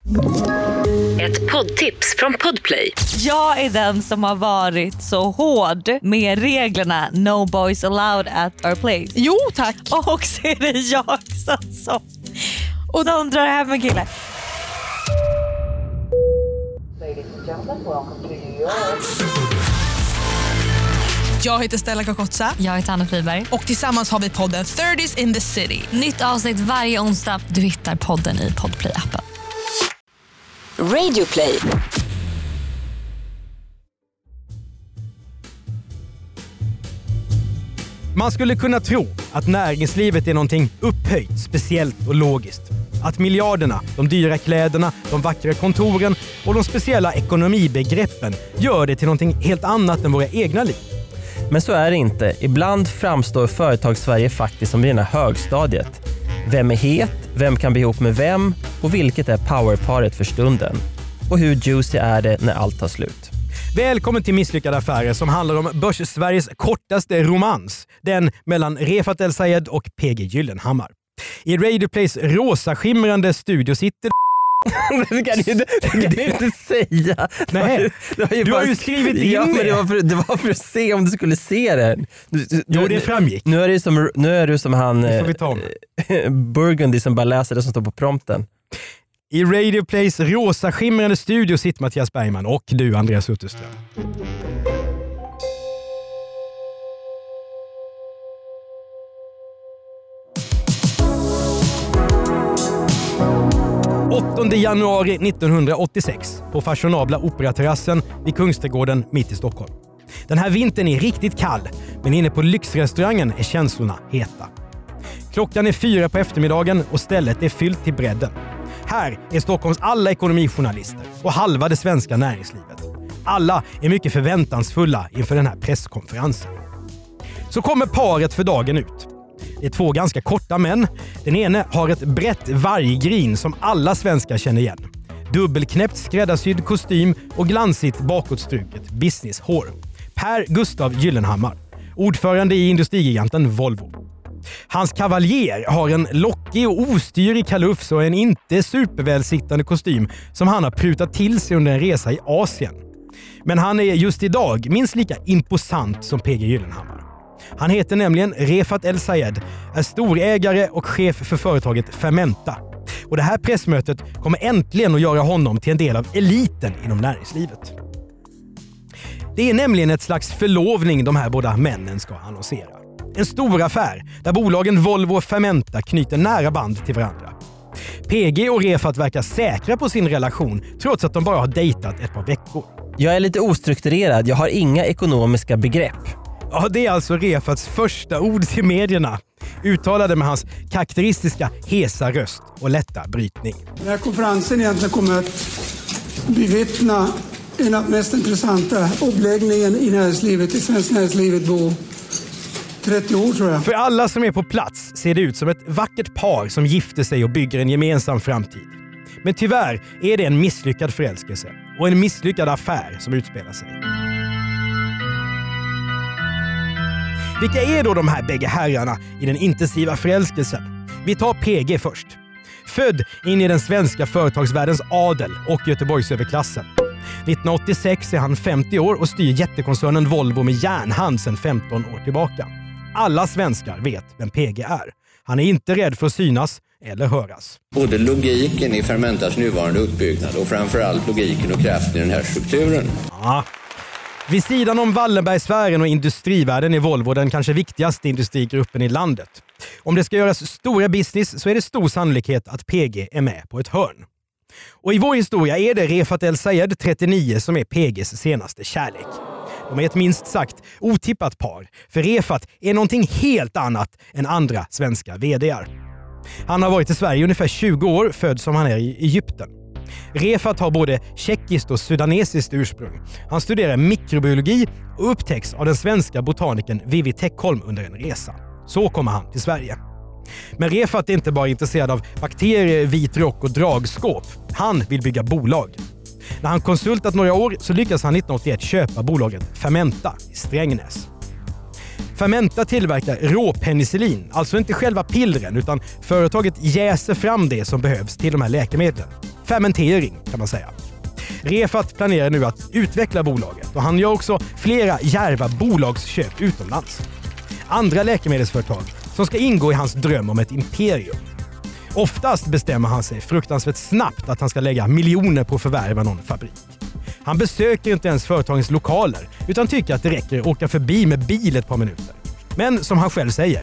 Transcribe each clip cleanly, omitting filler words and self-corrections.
Ett poddtips från Podplay. Jag är den som har varit så hård med reglerna No boys allowed at our place. Jo, tack. Och så är det jag som och de drar hem en kille. Ladies and gentlemen, welcome to New York. Jag heter Stella Kakotsa. Jag heter Anna Friberg. Och tillsammans har vi podden 30s in the City. Nytt avsnitt varje onsdag. Du hittar podden i Podplay-appen. Radio Play. Man skulle kunna tro att näringslivet är någonting upphöjt, speciellt och logiskt. Att miljarderna, de dyra kläderna, de vackra kontoren och de speciella ekonomibegreppen gör det till någonting helt annat än våra egna liv. Men så är det inte. Ibland framstår Företagssverige faktiskt som rena högstadiet. Vem är het? Vem kan bli ihop med vem? Och vilket är powerparet för stunden? Och hur juicy är det när allt tar slut? Välkommen till Misslyckade affärer som handlar om Börs-Sveriges kortaste romans. Den mellan Refat El-Sayed och PG Gyllenhammar. I Radio Plays rosaskimrande studio sitter... Det kan du inte säga. Nej, du har ju skrivit in det. Det var för att se om du skulle se den. Jo, det framgick. Nu är du som han Burgundy som bara läser det som står på prompten. I Radio Plays rosaskimrande studio sitter Mattias Bergman och du, Andreas Utterström. Den 8 januari 1986 på fashionabla operaterrassen vid Kungsträdgården mitt i Stockholm. Den här vintern är riktigt kall, men inne på lyxrestaurangen är känslorna heta. Klockan är 4 på eftermiddagen och stället är fyllt till bredden. Här är Stockholms alla ekonomijournalister och halva det svenska näringslivet. Alla är mycket förväntansfulla inför den här presskonferensen. Så kommer paret för dagen ut. Det är 2 ganska korta män. Den ene har ett brett varggrin som alla svenskar känner igen. Dubbelknäppt skräddarsydd kostym och glansigt bakåtstruket businesshår. Per Gustav Gyllenhammar, ordförande i industrigiganten Volvo. Hans kavaljer har en lockig och ostyrig kalufs och en inte supervälsittande kostym som han har prutat till sig under en resa i Asien. Men han är just idag minst lika imposant som PG Gyllenhammar. Han heter nämligen Refat El-Sayed, är storägare och chef för företaget Fermenta. Och det här pressmötet kommer äntligen att göra honom till en del av eliten inom näringslivet. Det är nämligen ett slags förlovning de här båda männen ska annonsera. En stor affär där bolagen Volvo och Fermenta knyter nära band till varandra. PG och Refat verkar säkra på sin relation trots att de bara har dejtat ett par veckor. Jag är lite ostrukturerad, jag har inga ekonomiska begrepp. Ja, det är alltså Refats första ord till medierna. Uttalade med hans karaktäristiska hesa röst och lätta brytning. Den här konferensen egentligen kommer att bevittna en av mest intressanta uppläggningen i näringslivet, i svensk näringslivet på 30 år tror jag. För alla som är på plats ser det ut som ett vackert par som gifter sig och bygger en gemensam framtid. Men tyvärr är det en misslyckad förälskelse och en misslyckad affär som utspelar sig. Vilka är då de här bägge herrarna i den intensiva förälskelsen? Vi tar PG först. Född in i den svenska företagsvärldens adel och Göteborgsöverklassen. 1986 är han 50 år och styr jättekoncernen Volvo med järnhand sedan 15 år tillbaka. Alla svenskar vet vem PG är. Han är inte rädd för att synas eller höras. Både logiken i Fermentas nuvarande uppbyggnad och framförallt logiken och kraften i den här strukturen. Ja. Vid sidan om Wallenbergsfären och industrivärlden är Volvo den kanske viktigaste industrigruppen i landet. Om det ska göras stora business så är det stor sannolikhet att PG är med på ett hörn. Och i vår historia är det Refat El-Sayed 39 som är PGs senaste kärlek. De är ett minst sagt otippat par, för Refat är någonting helt annat än andra svenska vd:ar. Han har varit i Sverige ungefär 20 år, född som han är i Egypten. Refat har både tjeckiskt och sudanesiskt ursprung. Han studerar mikrobiologi och upptäcks av den svenska botanikern Vivi Techholm under en resa. Så kommer han till Sverige. Men Refat är inte bara intresserad av bakterier, vit rock och dragskåp. Han vill bygga bolag. När han konsultat några år så lyckas han 1981 köpa bolaget Fermenta i Strängnäs. Fermenta tillverkar råpenicillin, alltså inte själva pillren utan företaget jäser fram det som behövs till de här läkemedlen. fermentering kan man säga. Refat planerar nu att utveckla bolaget och han gör också flera djärva bolagsköp utomlands. Andra läkemedelsföretag som ska ingå i hans dröm om ett imperium. Oftast bestämmer han sig fruktansvärt snabbt att han ska lägga miljoner på att förvärva någon fabrik. Han besöker inte ens företagens lokaler utan tycker att det räcker att åka förbi med bil ett par minuter. Men som han själv säger.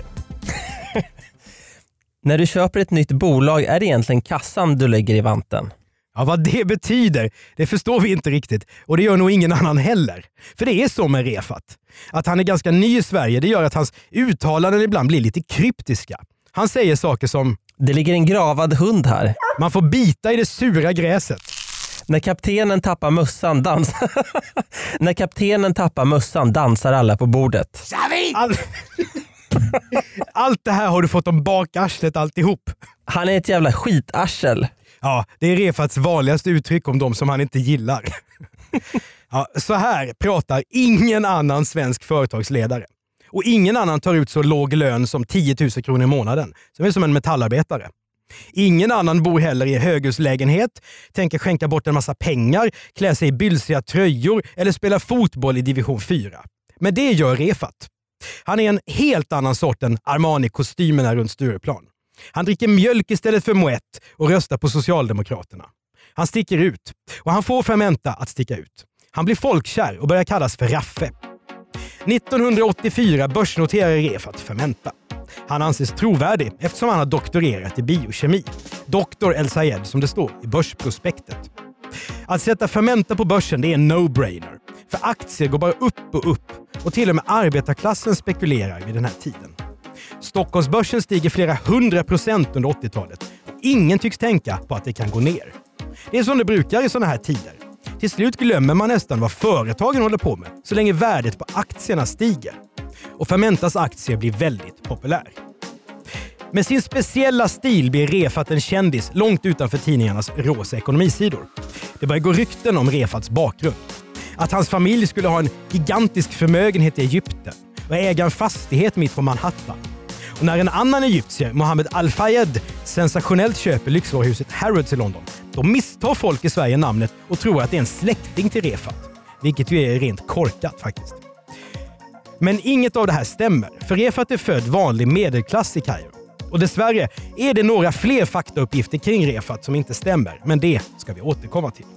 När du köper ett nytt bolag är det egentligen kassan du lägger i vanten. Ja, vad det betyder, det förstår vi inte riktigt och det gör nog ingen annan heller. För det är så med Refat. Att han är ganska ny i Sverige, det gör att hans uttalanden ibland blir lite kryptiska. Han säger saker som: det ligger en gravad hund här. Man får bita i det sura gräset. När kaptenen tappar mössan När kaptenen tappar mössan dansar alla på bordet. Allt det här har du fått om bakarslet alltihop. Han är ett jävla skitarsel. Ja, det är Refats vanligaste uttryck om de som han inte gillar. Ja, så här pratar ingen annan svensk företagsledare. Och ingen annan tar ut så låg lön som 10 000 kronor i månaden. Som är som en metallarbetare. Ingen annan bor heller i höghuslägenhet, tänker skänka bort en massa pengar, klä sig i bylsiga tröjor eller spela fotboll i division 4. Men det gör Refat. Han är en helt annan sort än Armani-kostymerna runt Stureplan. Han dricker mjölk istället för Moët och röstar på Socialdemokraterna. Han sticker ut och han får Fermenta att sticka ut. Han blir folkkär och börjar kallas för Raffe. 1984 börsnoterar Refat Fermenta. Han anses trovärdig eftersom han har doktorerat i biokemi. Dr. El Sayed som det står i börsprospektet. Att sätta Fermenta på börsen det är en no-brainer. För aktier går bara upp och upp och till och med arbetarklassen spekulerar vid den här tiden. Stockholmsbörsen stiger flera 100% under 80-talet. Ingen tycks tänka på att det kan gå ner. Det är som det brukar i sådana här tider. Till slut glömmer man nästan vad företagen håller på med så länge värdet på aktierna stiger. Och Fermentas aktier blir väldigt populär. Med sin speciella stil blir Refat en kändis långt utanför tidningarnas rosa ekonomisidor. Det börjar gå rykten om Refats bakgrund. Att hans familj skulle ha en gigantisk förmögenhet i Egypten och äga en fastighet mitt på Manhattan. Och när en annan egyptier, Mohammed Al-Fayed, sensationellt köper lyxvaruhuset Harrods i London, då misstar folk i Sverige namnet och tror att det är en släkting till Refat. Vilket ju är rent korkat faktiskt. Men inget av det här stämmer, för Refat är född vanlig medelklass i Kairo. Och dessvärre är det några fler faktauppgifter kring Refat som inte stämmer, men det ska vi återkomma till.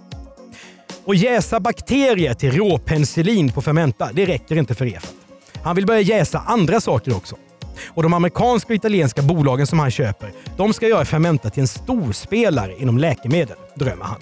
Och jäsa bakterier till råpenicillin på Fermenta, det räcker inte för Refat. Han vill börja jäsa andra saker också. Och de amerikanska och italienska bolagen som han köper, de ska göra Fermenta till en storspelare inom läkemedel, drömmer han.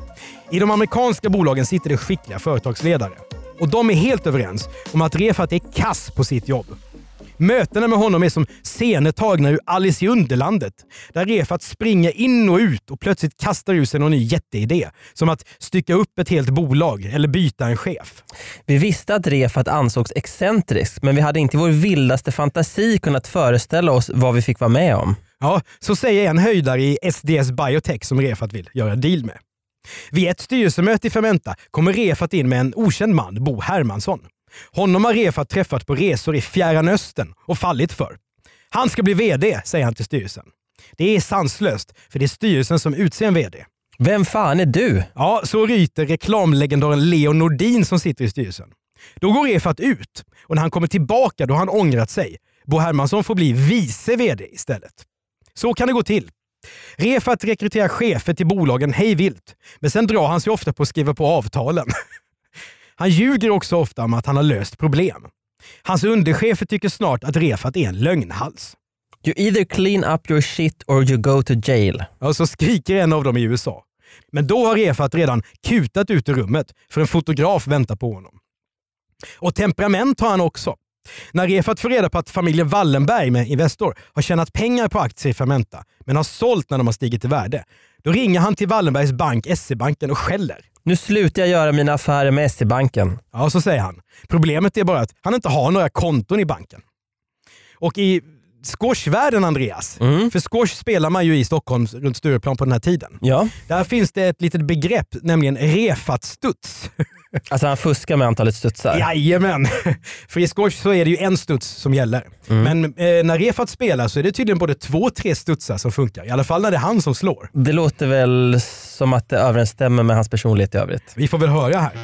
I de amerikanska bolagen sitter det skickliga företagsledare. Och de är helt överens om att Refat är kass på sitt jobb. Mötena med honom är som scener tagna ur Alice i Underlandet, där Refat springer in och ut och plötsligt kastar ur sig någon ny jätteidé, som att stycka upp ett helt bolag eller byta en chef. Vi visste att Refat ansågs excentrisk, men vi hade inte i vår vildaste fantasi kunnat föreställa oss vad vi fick vara med om. Ja, så säger en höjdare i SDS Biotech som Refat vill göra deal med. Vid ett styrelsemöte i Fermenta kommer Refat in med en okänd man, Bo Hermansson. Honom har Refat träffat på resor i Fjärran Östern och fallit för. Han ska bli vd, säger han till styrelsen. Det är sanslöst, för det är styrelsen som utser en vd. Vem fan är du? Ja, så ryter reklamlegendaren Leo Nordin som sitter i styrelsen. Då går Refat ut och när han kommer tillbaka då har han ångrat sig. Bo Hermansson får bli vice vd istället. Så kan det gå till. Refat rekryterar chefer till bolagen hej vilt, men sen drar han sig ofta på att skriva på avtalen. Han ljuger också ofta om att han har löst problem. Hans underchefer tycker snart att Refat är en lögnhals. You either clean up your shit or you go to jail. Ja, så skriker en av dem i USA. Men då har Refat redan kutat ut ur rummet för en fotograf väntar på honom. Och temperament har han också. När Refat får reda på att familjen Wallenberg med Investor har tjänat pengar på aktier i Fermenta men har sålt när de har stigit i värde, då ringer han till Wallenbergs bank SE-banken och skäller. Nu slutar jag göra mina affärer med SE-banken. Ja, så säger han. Problemet är bara att han inte har några konton i banken. Och i squashvärlden, Andreas, för squash spelar man ju i Stockholm runt Stureplan på den här tiden. Ja. Där finns det ett litet begrepp, nämligen Refat-studs. Alltså han fuskar med antalet studsar. Jajamän. För i squash så är det ju en studs som gäller. Men när Refat spelar så är det tydligen både 2-3 studsar som funkar. I alla fall när det är han som slår. Det låter väl som att det överensstämmer med hans personlighet i övrigt. Vi får väl höra här.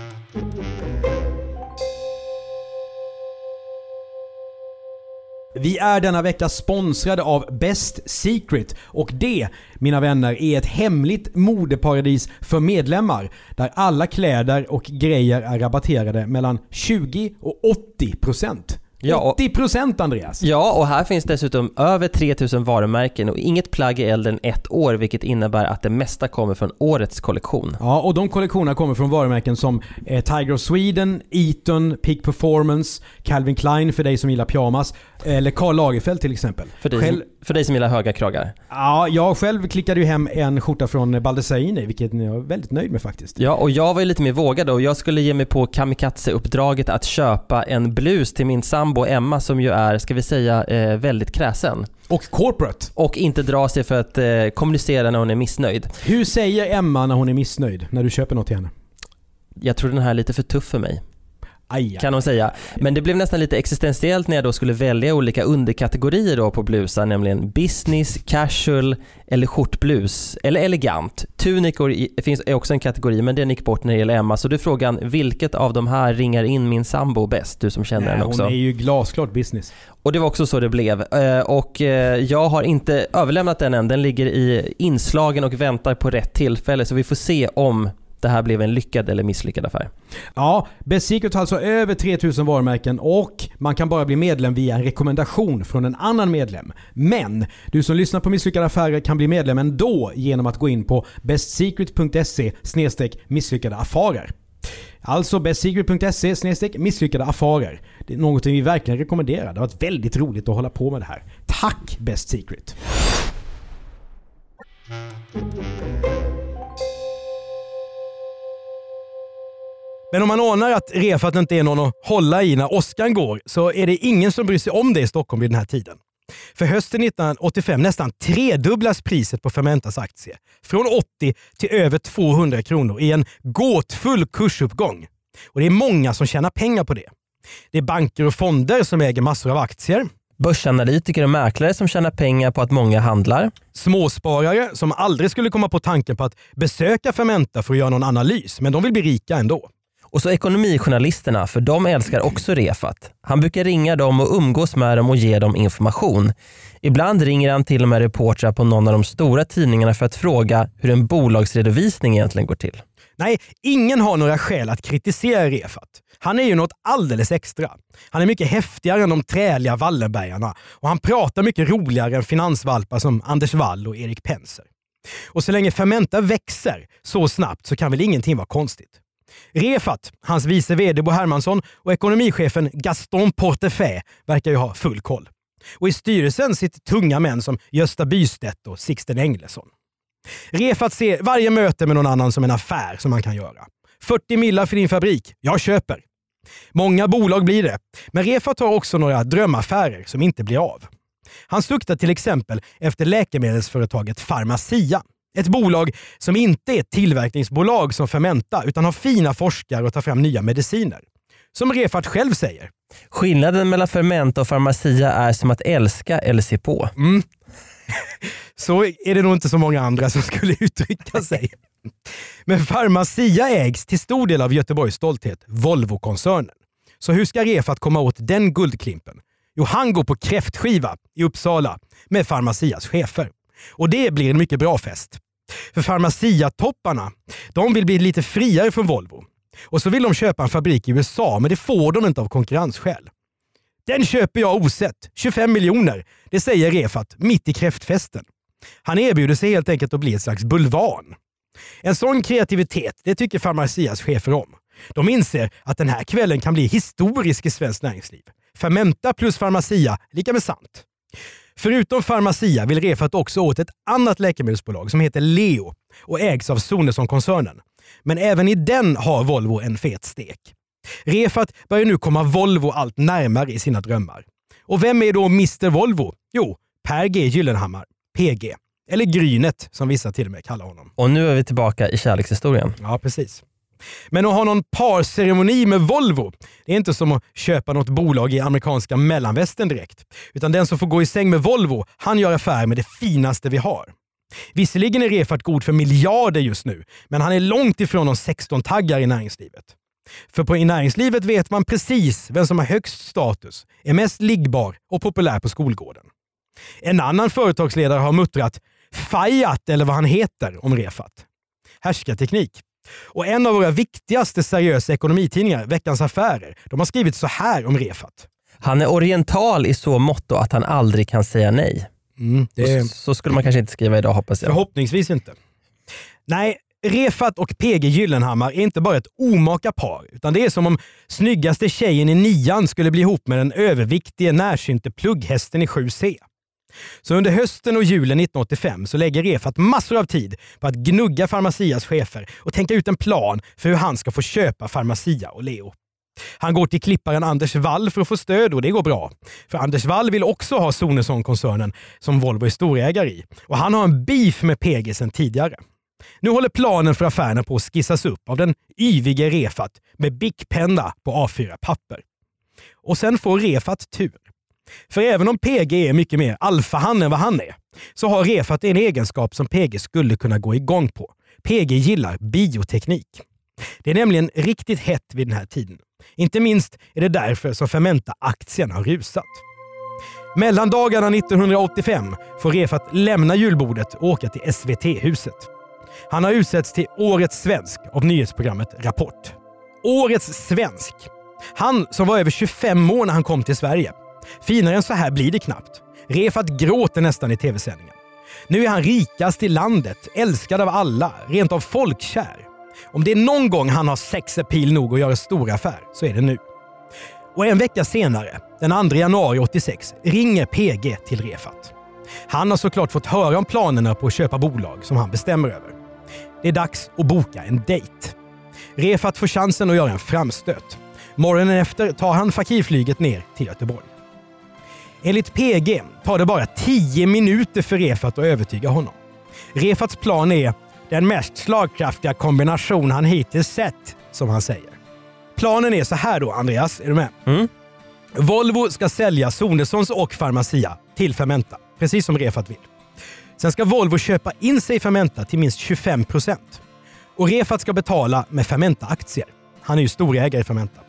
Vi är denna vecka sponsrade av Best Secret och det, mina vänner, är ett hemligt modeparadis för medlemmar där alla kläder och grejer är rabatterade mellan 20 och 80%. Ja, 80% Andreas. Ja, och här finns dessutom över 3000 varumärken och inget plagg är äldre än 1 år, vilket innebär att det mesta kommer från årets kollektion. Ja, och de kollektionerna kommer från varumärken som Tiger of Sweden, Eton, Peak Performance, Calvin Klein för dig som gillar pyjamas, eller Karl Lagerfeld till exempel. För dig som gillar höga kragar. Ja, jag själv klickade ju hem en skjorta från Baldessaini, vilket jag är väldigt nöjd med faktiskt. Ja, och jag var ju lite mer vågad och jag skulle ge mig på kamikaze-uppdraget att köpa en blus till min sambo Emma som ju är, ska vi säga, väldigt kräsen. Och corporate. Och inte dra sig för att kommunicera när hon är missnöjd. Hur säger Emma när hon är missnöjd när du köper något till henne? Jag tror den här är lite för tuff för mig. Aj. Kan hon säga. Men det blev nästan lite existentiellt när jag då skulle välja olika underkategorier då på blusar, nämligen business, casual eller skjortblus eller elegant. Tunikor är också en kategori, men den gick bort när det gäller Emma. Så du frågan, vilket av de här ringar in min sambo bäst? Du som känner den också. Hon är ju glasklart business. Och det var också så det blev. Och jag har inte överlämnat den än. Den ligger i inslagen och väntar på rätt tillfälle, så vi får se om det här blev en lyckad eller misslyckad affär. Ja, Best Secret har alltså över 3000 varumärken och man kan bara bli medlem via en rekommendation från en annan medlem. Men du som lyssnar på Misslyckade affärer kan bli medlem ändå genom att gå in på bestsecret.se/misslyckade affärer. Alltså bestsecret.se/misslyckade affärer. Det är något vi verkligen rekommenderar. Det har varit väldigt roligt att hålla på med det här. Tack Best Secret! Men om man anar att Refat inte är någon att hålla i när Oscar går, så är det ingen som bryr sig om det i Stockholm vid den här tiden. För hösten 1985 nästan tredubblas priset på Fermentas aktie. Från 80 till över 200 kronor i en gåtfull kursuppgång. Och det är många som tjänar pengar på det. Det är banker och fonder som äger massor av aktier. Börsanalytiker och mäklare som tjänar pengar på att många handlar. Småsparare som aldrig skulle komma på tanken på att besöka Fermenta för att göra någon analys, men de vill bli rika ändå. Och så ekonomijournalisterna, för de älskar också Refat. Han brukar ringa dem och umgås med dem och ge dem information. Ibland ringer han till och med reportrar på någon av de stora tidningarna för att fråga hur en bolagsredovisning egentligen går till. Nej, ingen har några skäl att kritisera Refat. Han är ju något alldeles extra. Han är mycket häftigare än de träliga Wallenbergarna och han pratar mycket roligare än finansvalpar som Anders Wall och Erik Penser. Och så länge Fermenta växer så snabbt så kan väl ingenting vara konstigt. Refat, hans vice vd Bo Hermansson och ekonomichefen Gaston Portefeuille verkar ju ha full koll. Och i styrelsen sitter tunga män som Gösta Bystedt och Sixten Englesson. Refat ser varje möte med någon annan som en affär som man kan göra. 40 millar för din fabrik, jag köper. Många bolag blir det, men Refat har också några drömaffärer som inte blir av. Han suktar till exempel efter läkemedelsföretaget Pharmacia. Ett bolag som inte är ett tillverkningsbolag som Fermenta utan har fina forskare och tar fram nya mediciner. Som Refat själv säger. Skillnaden mellan Fermenta och Pharmacia är som att älska eller se på. Så är det nog inte så många andra som skulle uttrycka sig. Men Pharmacia ägs till stor del av Göteborgs stolthet, Volvo-koncernen. Så hur ska Refat komma åt den guldklimpen? Jo, han går på kräftskiva i Uppsala med Pharmacias chefer. Och det blir en mycket bra fest. För Pharmacia-topparna, de vill bli lite friare från Volvo. Och så vill de köpa en fabrik i USA, men det får de inte av konkurrensskäl. Den köper jag osett, 25 miljoner, det säger Refat mitt i kräftfesten. Han erbjuder sig helt enkelt att bli ett slags bulvan. En sån kreativitet, det tycker Pharmacias chefer om. De inser att den här kvällen kan bli historisk i svensk näringsliv. Fermenta plus Pharmacia lika med sant. Förutom Pharmacia vill Refat också åt ett annat läkemedelsbolag som heter Leo och ägs av Sonesson-koncernen. Men även i den har Volvo en fet stek. Refat börjar nu komma Volvo allt närmare i sina drömmar. Och vem är då Mr. Volvo? Jo, Per G. Gyllenhammar, PG. Eller Grynet som vissa till och med kallar honom. Och nu är vi tillbaka i kärlekshistorien. Ja, precis. Men att ha någon parceremoni med Volvo, det är inte som att köpa något bolag i amerikanska mellanvästern direkt. Utan den som får gå i säng med Volvo, han gör affär med det finaste vi har. Visserligen är Refat god för miljarder just nu, men han är långt ifrån de 16-taggar i näringslivet. För i näringslivet vet man precis vem som har högst status, är mest liggbar och populär på skolgården. En annan företagsledare har muttrat Fayat eller vad han heter om Refat. Härskarteknik. Och en av våra viktigaste seriösa ekonomitidningar, Veckans Affärer, de har skrivit så här om Refat. Han är oriental i så mått att han aldrig kan säga nej. Så skulle man kanske inte skriva idag, hoppas jag. Förhoppningsvis inte. Nej, Refat och PG Gyllenhammar är inte bara ett omaka par, utan det är som om snyggaste tjejen i 9:an skulle bli ihop med den överviktige närsynte plugghästen i 7C. Så under hösten och julen 1985 så lägger Refat massor av tid på att gnugga Pharmacias chefer och tänka ut en plan för hur han ska få köpa Pharmacia och Leo. Han går till klipparen Anders Wall för att få stöd och det går bra. För Anders Wall vill också ha Sonesson-koncernen som Volvo är storägare i. Och han har en beef med PG sedan tidigare. Nu håller planen för affären på att skissas upp av den yvige Refat med bickpenna på A4-papper. Och sen får Refat tur. För även om PG är mycket mer alfahan än vad han är, så har Refat en egenskap som PG skulle kunna gå igång på. PG gillar bioteknik. Det är nämligen riktigt hett vid den här tiden. Inte minst är det därför som Fermenta-aktien har rusat. Mellandagarna 1985 får Refat lämna julbordet och åka till SVT-huset. Han har utsetts till Årets svensk av nyhetsprogrammet Rapport. Årets svensk. Han som var över 25 år när han kom till Sverige. Finare än så här blir det knappt. Refat gråter nästan i tv-sändningen. Nu är han rikast i landet, älskad av alla, rent av folkkär. Om det är någon gång han har sexappeal nog att göra stor affär så är det nu. Och en vecka senare, den 2 januari 86, ringer PG till Refat. Han har såklart fått höra om planerna på att köpa bolag som han bestämmer över. Det är dags att boka en dejt. Refat får chansen att göra en framstöt. Morgonen efter tar han fakirflyget ner till Göteborg. Enligt PG tar det bara 10 minuter för Refat att övertyga honom. Refats plan är den mest slagkraftiga kombination han hittills sett, som han säger. Planen är så här då, Andreas, är du med? Volvo ska sälja Sonessons och Pharmacia till Fermenta, precis som Refat vill. Sen ska Volvo köpa in sig i Fermenta till minst 25%. Och Refat ska betala med Fermenta-aktier. Han är ju storägare i Fermenta.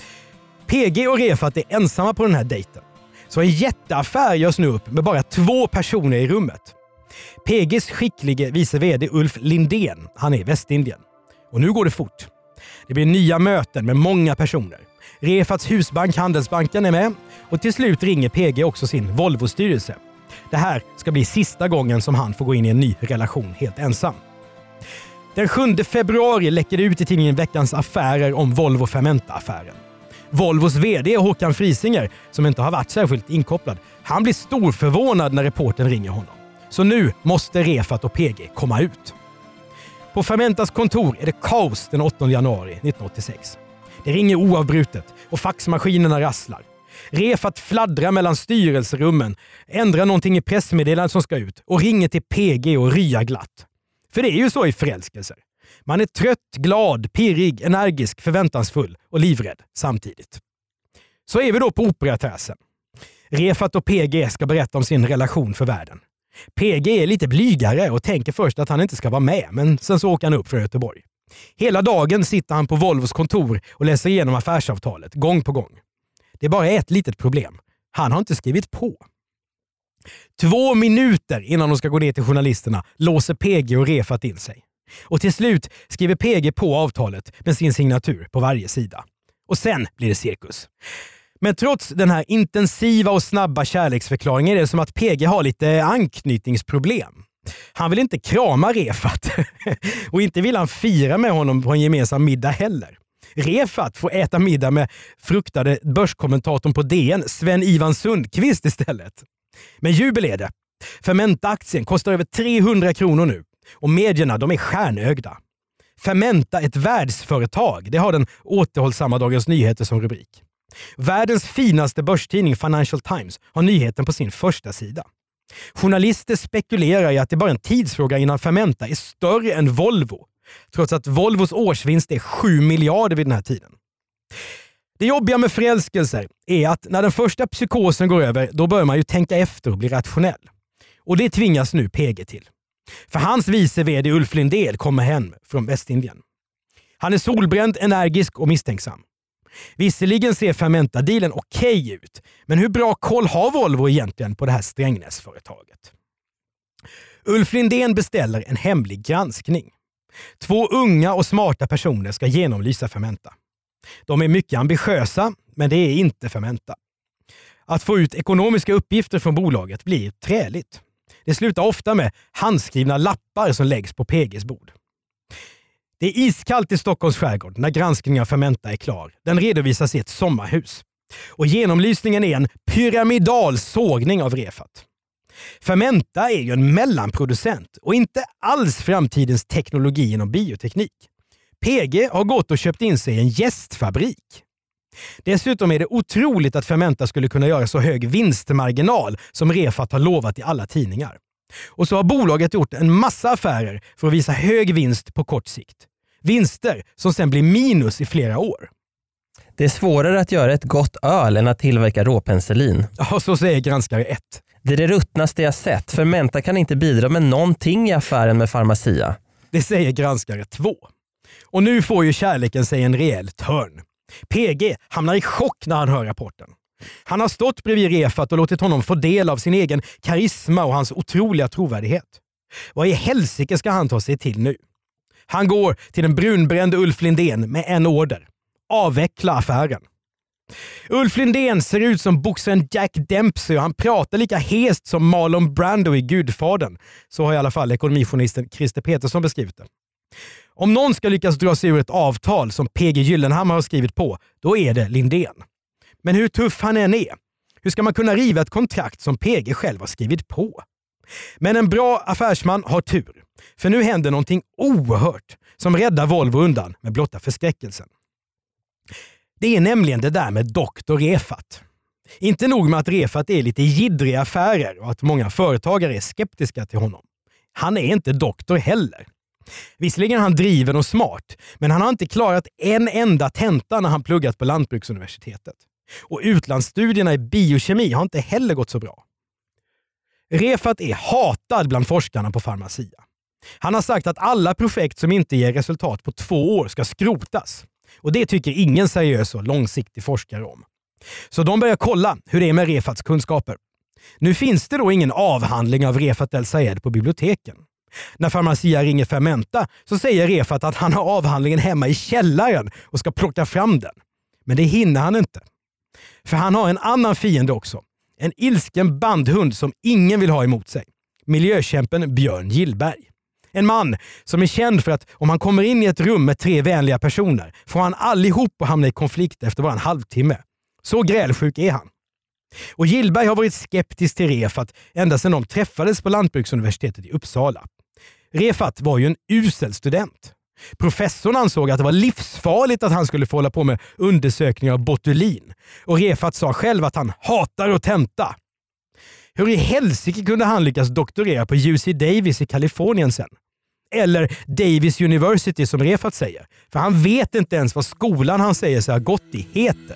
PG och Refat är ensamma på den här dejten. Så en jätteaffär görs nu upp med bara 2 personer i rummet. PGs skicklige vice vd Ulf Lindén, han är i Västindien. Och nu går det fort. Det blir nya möten med många personer. Refats husbank Handelsbanken är med och till slut ringer PG också sin Volvo-styrelse. Det här ska bli sista gången som han får gå in i en ny relation helt ensam. Den 7 februari läcker det ut i tidningen Veckans Affärer om Volvo-Fermenta-affären. Volvos vd Håkan Frisinger, som inte har varit särskilt inkopplad, han blir storförvånad när reportern ringer honom. Så nu måste Refat och PG komma ut. På Fermentas kontor är det kaos den 8 januari 1986. Det ringer oavbrutet och faxmaskinerna rasslar. Refat fladdrar mellan styrelserummen, ändrar någonting i pressmeddelandet som ska ut och ringer till PG och ryar glatt. För det är ju så i förälskelser. Man är trött, glad, pirrig, energisk, förväntansfull och livrädd samtidigt. Så är vi då på operaterrassen. Refat och PG ska berätta om sin relation för världen. PG är lite blygare och tänker först att han inte ska vara med, men sen så åker han upp från Göteborg. Hela dagen sitter han på Volvos kontor och läser igenom affärsavtalet, gång på gång. Det är bara ett litet problem. Han har inte skrivit på. 2 minuter innan de ska gå ner till journalisterna låser PG och Refat in sig. Och till slut skriver PG på avtalet med sin signatur på varje sida. Och sen blir det cirkus. Men trots den här intensiva och snabba kärleksförklaringen är det som att PG har lite anknytningsproblem. Han vill inte krama Refat och inte vill han fira med honom på en gemensam middag heller. Refat får äta middag med fruktade börskommentatorn på DN, Sven-Ivan Sundqvist istället. Men jubel är det. Fermenta-aktien kostar över 300 kronor nu och medierna de är stjärnögda. Fermenta, ett världsföretag, det har den återhållsamma Dagens Nyheter som rubrik. Världens finaste börstidning Financial Times har nyheten på sin första sida. Journalister spekulerar i att det bara är en tidsfråga innan Fermenta är större än Volvo trots att Volvos årsvinst är 7 miljarder vid den här tiden. Det jobbiga med förälskelser är att när den första psykosen går över, då börjar man ju tänka efter och bli rationell. Och det tvingas nu PG till. För hans vice vd Ulf Lindén kommer hem från Västindien. Han är solbränd, energisk och misstänksam. Visserligen ser Fermenta-dealen okej ut, men hur bra koll har Volvo egentligen på det här Strängnäsföretaget? Ulf Lindén beställer en hemlig granskning. 2 unga och smarta personer ska genomlysa Fermenta. De är mycket ambitiösa, men det är inte Fermenta. Att få ut ekonomiska uppgifter från bolaget blir träligt. Det slutar ofta med handskrivna lappar som läggs på PGs bord. Det är iskallt i Stockholms skärgård när granskningen av Fermenta är klar. Den redovisas i ett sommarhus. Och genomlysningen är en pyramidal sågning av Refat. Fermenta är ju en mellanproducent och inte alls framtidens teknologi inom bioteknik. PG har gått och köpt in sig i en jästfabrik. Dessutom är det otroligt att Fermenta skulle kunna göra så hög vinstmarginal som Refat har lovat i alla tidningar. Och så har bolaget gjort en massa affärer för att visa hög vinst på kort sikt. Vinster som sen blir minus i flera år. Det är svårare att göra ett gott öl än att tillverka råpenicillin. Ja, så säger granskare 1. Det är det ruttnaste jag sett. Fermenta kan inte bidra med någonting i affären med Pharmacia. Det säger granskare 2. Och nu får ju kärleken sig en rejäl törn. PG hamnar i chock när han hör rapporten. Han har stått bredvid Refat och låtit honom få del av sin egen karisma och hans otroliga trovärdighet. Vad i helsike ska han ta sig till nu? Han går till den brunbrände Ulf Lindén med en order. Avveckla affären. Ulf Lindén ser ut som boxaren Jack Dempsey och han pratar lika hest som Marlon Brando i Gudfadern. Så har i alla fall ekonomijournalisten Christer Petersson beskrivit det. Om någon ska lyckas dra sig ur ett avtal som PG Gyllenhammar har skrivit på, då är det Lindén. Men hur tuff han än är, hur ska man kunna riva ett kontrakt som PG själv har skrivit på? Men en bra affärsman har tur. För nu händer någonting oerhört som räddar Volvo undan med blotta förskräckelsen. Det är nämligen det där med Dr. Refat. Inte nog med att Refat är lite jiddriga affärer och att många företagare är skeptiska till honom. Han är inte doktor heller. Visserligen är han driven och smart, men han har inte klarat en enda tenta när han pluggat på Lantbruksuniversitetet. Och utlandsstudierna i biokemi har inte heller gått så bra. Refat är hatad bland forskarna på Pharmacia. Han har sagt att alla projekt som inte ger resultat på 2 år ska skrotas. Och det tycker ingen seriös och långsiktig forskare om. Så de börjar kolla hur det är med Refats kunskaper. Nu finns det då ingen avhandling av Refat El Sayed på biblioteken. När Pharmacia ringer Fermenta så säger Refat att han har avhandlingen hemma i källaren och ska plocka fram den. Men det hinner han inte. För han har en annan fiende också. En ilsken bandhund som ingen vill ha emot sig. Miljökämpen Björn Gillberg. En man som är känd för att om han kommer in i ett rum med 3 vänliga personer får han allihop att hamna i konflikt efter bara en halvtimme. Så grälsjuk är han. Och Gillberg har varit skeptisk till Refat ända sedan de träffades på Lantbruksuniversitetet i Uppsala. Refat var ju en usel student. Professorn ansåg att det var livsfarligt att han skulle få hålla på med undersökningar av botulin. Och Refat sa själv att han hatar att tenta. Hur i helsike kunde han lyckas doktorera på UC Davis i Kalifornien sen? Eller Davis University som Refat säger. För han vet inte ens vad skolan han säger sig ha gått i heter.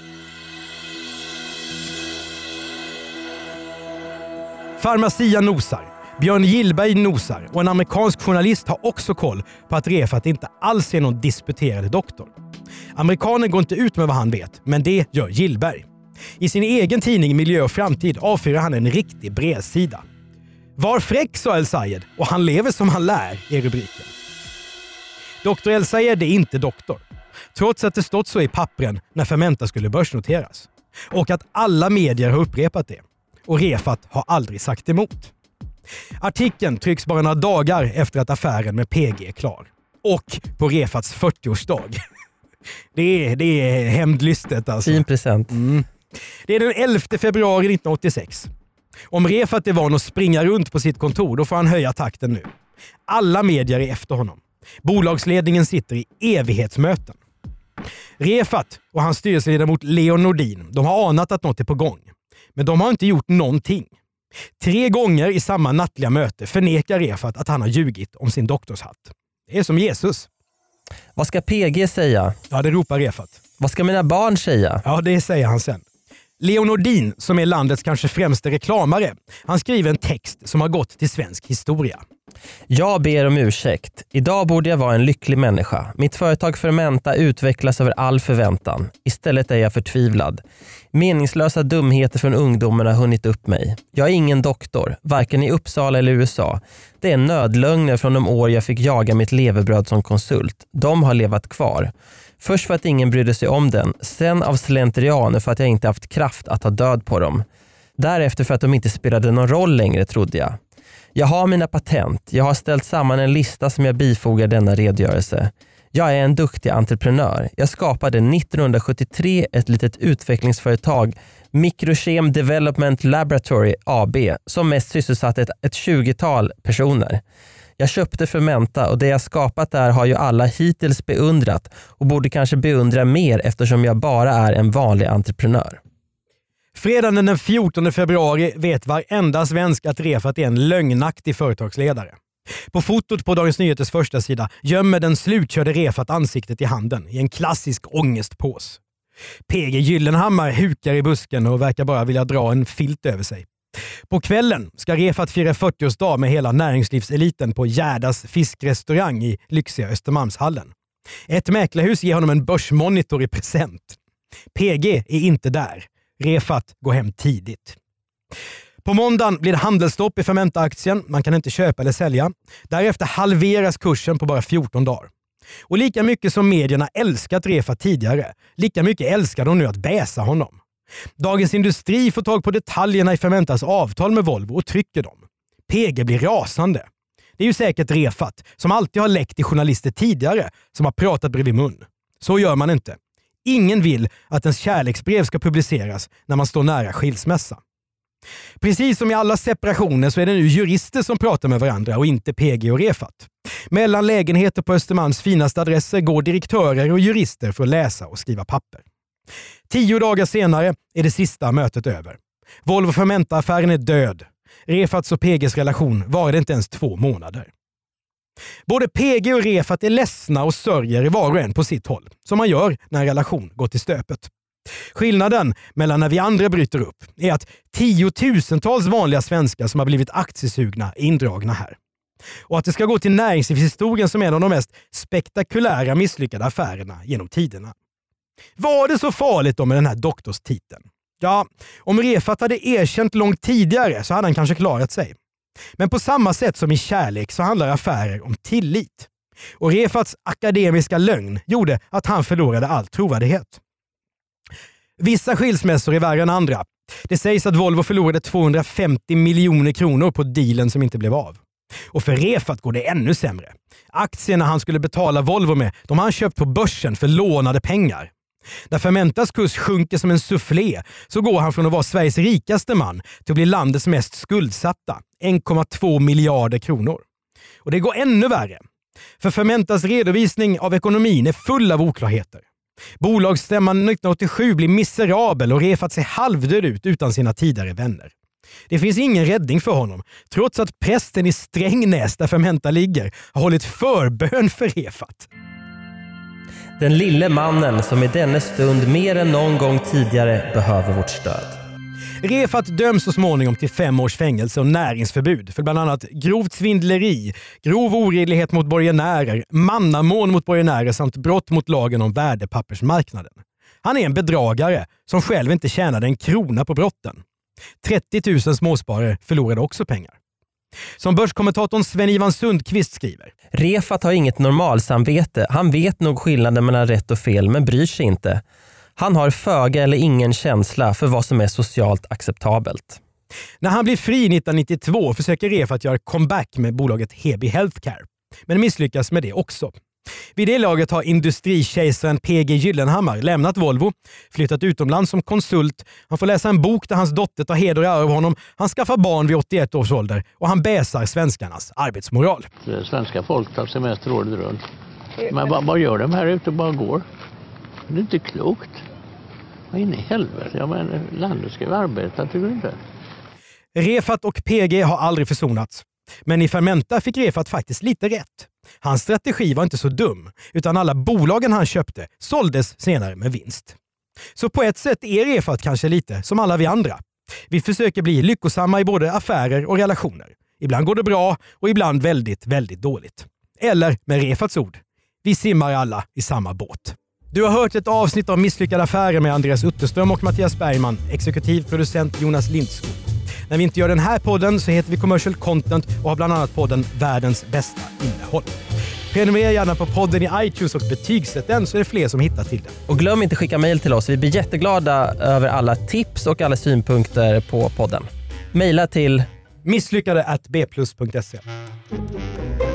Pharmacia nosar. Björn Gillberg nosar och en amerikansk journalist har också koll på att Refat inte alls är någon disputerad doktor. Amerikanen går inte ut med vad han vet, men det gör Gillberg. I sin egen tidning Miljö och framtid avfyrar han en riktig bredsida. Var fräck, sa El Sayed, och han lever som han lär, är rubriken. Dr. El Sayed är inte doktor, trots att det stått så i pappren när Fermenta skulle börsnoteras. Och att alla medier har upprepat det. Och Refat har aldrig sagt emot. Artikeln trycks bara några dagar efter att affären med PG är klar. Och på Refats 40-årsdag. Det är hämndlystet alltså. Fin present. Det är den 11 februari 1986. Om Refat är van att springa runt på sitt kontor, då får han höja takten nu. Alla medier är efter honom. Bolagsledningen sitter i evighetsmöten. Refat och hans styrelseledamot Leon Nordin, de har anat att något är på gång. Men de har inte gjort någonting. 3 gånger i samma nattliga möte förnekar Refat att han har ljugit om sin doktorshatt. är som Jesus. Vad ska PG säga? Ja, det ropar Refat. Vad ska mina barn säga? Ja, det säger han sen. Leo Nordin, som är landets kanske främsta reklamare, han skriver en text som har gått till svensk historia. Jag ber om ursäkt. Idag borde jag vara en lycklig människa. Mitt företag Fermenta utvecklas över all förväntan. Istället är jag förtvivlad. Meningslösa dumheter från ungdomarna har hunnit upp mig. Jag är ingen doktor, varken i Uppsala eller USA. Det är nödlögner från de år jag fick jaga mitt levebröd som konsult. De har levat kvar. Först för att ingen brydde sig om den, sen av slentrian för att jag inte haft kraft att ta död på dem. Därefter för att de inte spelade någon roll längre, trodde jag. Jag har mina patent. Jag har ställt samman en lista som jag bifogar denna redogörelse. Jag är en duktig entreprenör. Jag skapade 1973 ett litet utvecklingsföretag, Microchem Development Laboratory AB, som mest sysselsatte ett 20-tal personer. Jag köpte Fermenta och det jag skapat där har ju alla hittills beundrat och borde kanske beundra mer eftersom jag bara är en vanlig entreprenör. Fredagen den 14 februari vet varenda svensk att Refat är en lögnaktig företagsledare. På fotot på Dagens Nyheters första sida gömmer den slutkörde Refat ansiktet i handen i en klassisk ångestpås. PG Gyllenhammar hukar i busken och verkar bara vilja dra en filt över sig. På kvällen ska Refat fira 40-årsdag med hela näringslivseliten på Gärdas fiskrestaurang i lyxiga Östermalmshallen. Ett mäklarhus ger honom en börsmonitor i present. PG är inte där. Refat går hem tidigt. På måndagen blir det handelsstopp i Fermenta-aktien. Man kan inte köpa eller sälja. Därefter halveras kursen på bara 14 dagar. Och lika mycket som medierna älskat Refat tidigare, lika mycket älskar de nu att bäsa honom. Dagens Industri får tag på detaljerna i Fermentas avtal med Volvo och trycker dem. PG blir rasande. Det är ju säkert Refat, som alltid har läckt till journalister tidigare, som har pratat bredvid mun. Så gör man inte. Ingen vill att ens kärleksbrev ska publiceras när man står nära skilsmässa. Precis som i alla separationer så är det nu jurister som pratar med varandra och inte PG och Refat. Mellan lägenheter på Östermalms finaste adresser går direktörer och jurister för att läsa och skriva papper. 10 dagar senare är det sista mötet över. Volvo-Fermenta-affären är död. Refats och PGs relation var det inte ens 2 månader. Både PG och Refat är ledsna och sörjer var och en på sitt håll, som man gör när en relation går till stöpet. Skillnaden mellan när vi andra bryter upp är att 10-tusentals vanliga svenskar som har blivit aktiesugna är indragna här. Och att det ska gå till näringslivshistorien som är en av de mest spektakulära misslyckade affärerna genom tiderna. Var det så farligt då med den här doktorstiteln? Ja, om Refat hade erkänt långt tidigare så hade han kanske klarat sig. Men på samma sätt som i kärlek så handlar affärer om tillit. Och Refats akademiska lögn gjorde att han förlorade all trovärdighet. Vissa skilsmässor är värre än andra. Det sägs att Volvo förlorade 250 miljoner kronor på dealen som inte blev av. Och för Refat går det ännu sämre. Aktierna han skulle betala Volvo med, de har han köpt på börsen för lånade pengar. När Fermentas kurs sjunker som en soufflé så går han från att vara Sveriges rikaste man till att bli landets mest skuldsatta, 1,2 miljarder kronor. Och det går ännu värre. För Fermentas redovisning av ekonomin är full av oklarheter. Bolagsstämman 1987 blir miserabel och Refat ser halvdöd ut utan sina tidigare vänner. Det finns ingen räddning för honom, trots att prästen i Strängnäs där Fermenta ligger har hållit förbön för Refat. Den lille mannen som i denna stund mer än någon gång tidigare behöver vårt stöd. Refat döms så småningom till 5 års fängelse och näringsförbud för bland annat grovt svindleri, grov oredlighet mot borgenärer, mannamån mot borgenärer samt brott mot lagen om värdepappersmarknaden. Han är en bedragare som själv inte tjänade en krona på brotten. 30 000 småsparare förlorade också pengar. Som börskommentatorn Sven-Ivan Sundqvist skriver. Refat har inget normalsamvete. Han vet nog skillnaden mellan rätt och fel men bryr sig inte. Han har föga eller ingen känsla för vad som är socialt acceptabelt. När han blir fri 1992 försöker Refat göra comeback med bolaget Heby Healthcare. Men misslyckas med det också. Vid det laget har industrikejsaren PG Gyllenhammar lämnat Volvo, flyttat utomlands som konsult. Han får läsa en bok där hans dotter tar heder och ära av honom. Han skaffar barn vid 81 års ålder och han bäsar svenskarnas arbetsmoral. Svenska folk tar semester året runt. Men vad gör de här ute och bara går? Det är inte klokt. Vad in i helvete? Ja, men landet ska ju arbeta, tycker du inte? Refat och PG har aldrig försonats. Men i Fermenta fick Refat faktiskt lite rätt. Hans strategi var inte så dum, utan alla bolagen han köpte såldes senare med vinst. Så på ett sätt är Refat kanske lite som alla vi andra. Vi försöker bli lyckosamma i både affärer och relationer. Ibland går det bra och ibland väldigt, väldigt dåligt. Eller med Refats ord, vi simmar alla i samma båt. Du har hört ett avsnitt av Misslyckade affärer med Andreas Utterström och Mattias Bergman, exekutiv producent Jonas Lindskog. När vi inte gör den här podden så heter vi Commercial Content och har bland annat podden Världens bästa innehåll. Prenumerera gärna på podden i iTunes och betygsätt den så är det fler som hittar till den. Och glöm inte skicka mejl till oss. Vi blir jätteglada över alla tips och alla synpunkter på podden. Mejla till misslyckade@bplus.se.